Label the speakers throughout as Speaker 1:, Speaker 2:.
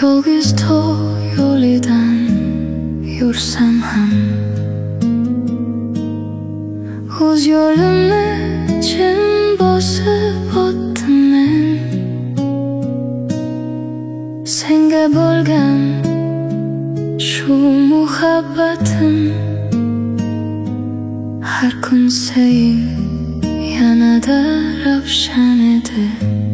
Speaker 1: Yolg'iz tog' yo'lidan yursam ham o'z yo'limni jim bosib o'tdim men. Senga bo'lgan shu muhabbatim har kun sayin yanada ravshan edi.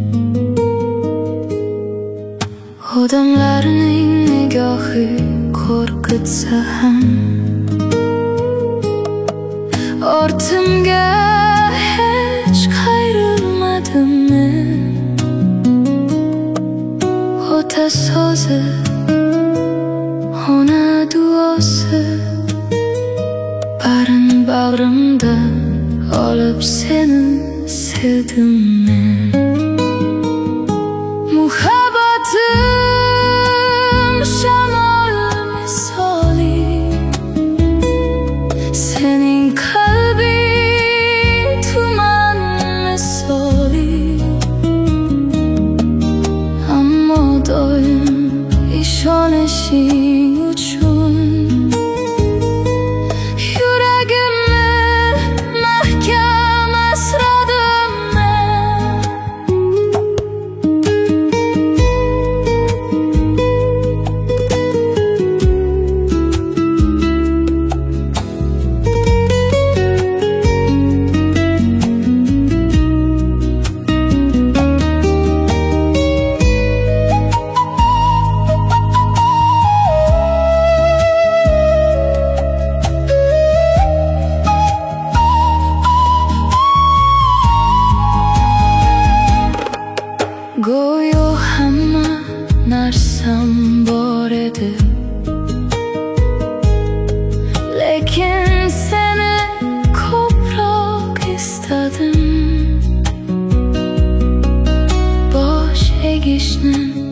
Speaker 1: Odamlarning nigohi qo'rqitsa ham ortimga hech qayrilmadim men. Ota so'zi, ona duosi, barin bag'rimda olib seni sevdim men. Muhabbatim shamol misoli, sening qalbing tuman misoli. Ammo doim ishonishing uchun yuragimni mahkam asradim men. Go'yo hamma narsam bor edi, lekin seni ko'proq istadim. Bosh egishni